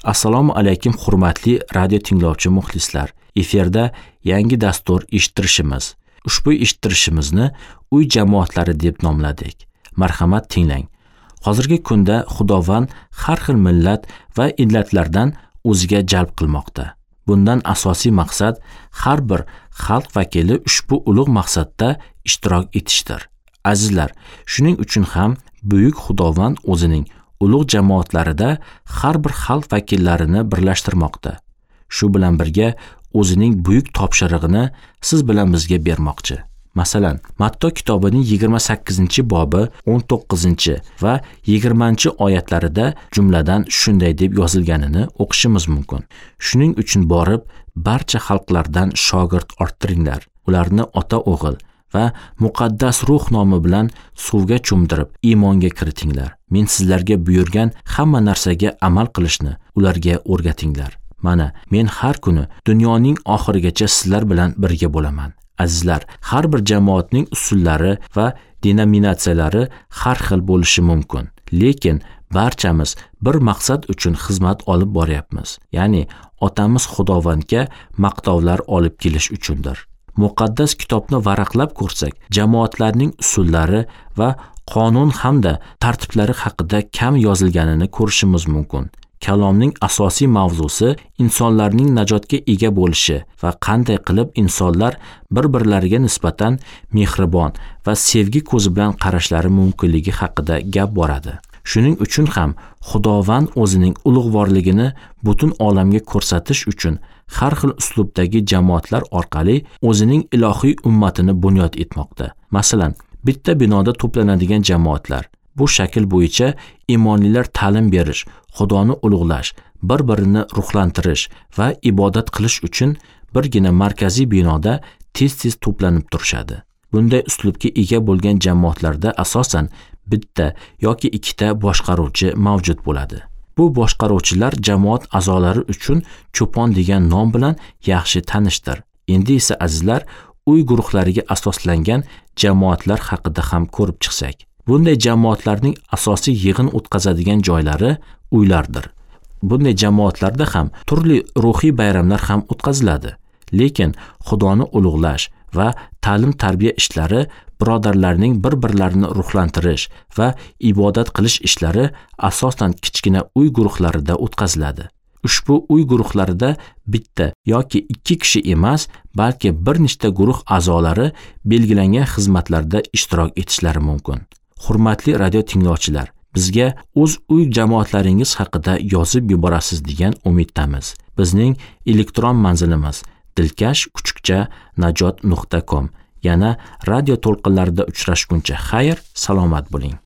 Assalomu alaykum hurmatli radio tinglovchi muxlislar. Efirda yangi dastur eshittirishimiz. Ushbu eshittirishimizni uy jamoatlari deb nomladik. Marhamat tinglang. Hozirgi kunda Xudovand har xil millat va illatlardan o'ziga jalb qilmoqda. Bundan asosiy maqsad har bir xalq vakili ushbu ulug' maqsadda ishtirok etishdir. Azizlar, shuning uchun ham buyuk Xudovand o'zining ulug' jamoatlarida har bir xalq vakillarini birlashtirmoqda. Shu bilan birga o'zining buyuk topshirig'ini siz bilan bizga bermoqchi. Masalan, Matto kitobining 28-bobi 19 va 20-oyatlarida jumladan shunday deb yozilganini o'qishimiz mumkin. Shuning uchun borib barcha xalqlardan shogird orttiringlar. Ularni ota-o'g'il va muqaddas ruh nomi bilan suvga cho'mdirib iymonga kiritinglar. Men sizlarga buyurgan hamma narsaga amal qilishni ularga o'rgatinglar. Mana, men har kuni dunyoning oxirigacha sizlar bilan birga bo'laman. Azizlar, har bir jamoatning usullari va denominatsiyalari har xil bo'lishi mumkin. Lekin barchamiz bir maqsad uchun xizmat olib boryapmiz. Ya'ni otamiz Xudovandga maqtovlar olib kelish uchundir. Muqaddas kitobni varaqlab ko'rsak, jamoatlarning usullari va qonun hamda tartiblari haqida kam yozilganini ko'rishimiz mumkin. Kalomning asosiy mavzusi insonlarning najotga ega bo'lishi va qanday qilib insonlar bir-birlariga nisbatan mehribon va sevgi ko'zi bilan qarashlari mumkinligi haqida gap boradi. Shuning uchun ham Xudovand o'zining ulug'vorligini butun olamga ko'rsatish uchun har xil uslubdagi jamoatlar orqali o'zining ilohiy ummatini bunyod etmoqda. Masalan, bitta binoda to'planadigan jamoatlar bu shakl bo'yicha iymonlilar ta'lim berish, Xudoni ulug'lash, bir-birini ruhlantirish va ibodat qilish uchun birgina markaziy binoda tez-tez to'planib turishadi. Bunday uslubga ega bo'lgan jamoatlarda asosan bitta yoki ikkita boshqaruvchi mavjud bo'ladi. Bu boshqaruvchilar jamoat a'zolari uchun cho'pon degan nom bilan yaxshi tanishdir. Endi esa azizlar, uy guruhlariga asoslangan jamoatlar haqida ham ko'rib chiqsak. Bunday jamoatlarning asosiy yig'in o'tkazadigan joylari uylardir. Bunday jamoatlarda ham turli ruhiy bayramlar ham o'tkaziladi. Lekin Xudoni ulug'lash va ta'lim-tarbiya ishlari, birodarlarning bir-birlarini ruhlantirish va ibodat qilish ishlari asosan kichkina uy guruhlarida o'tkaziladi. Ushbu uy guruhlarida bitta yoki ikki kishi emas, balki bir nechta guruh a'zolari belgilangan xizmatlarda ishtirok etishlari mumkin. Hurmatli radio tinglovchilar, bizga o'z uy jamoatlaringiz haqida yozib yuborasiz degan umiddamiz. Bizning elektron manzilimiz dilkash_najot.com. Yana radio to'lqinlarida uchrashguncha xayr, salomat bo'ling.